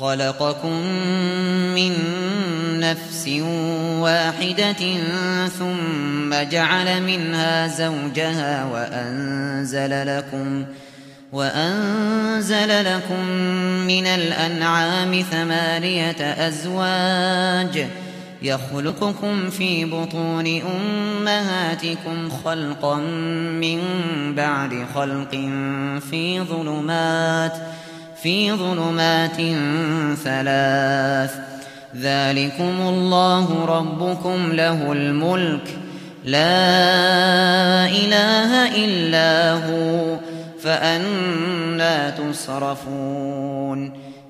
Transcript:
خلقكم من نفس واحدة ثم جعل منها زوجها وأنزل لكم من الأنعام 8 أزواج يخلقكم في بطون أمهاتكم خلقا من بعد خلق في ظلمات 3 ذلكم الله ربكم له الملك لا إله إلا هو فأنى تصرفون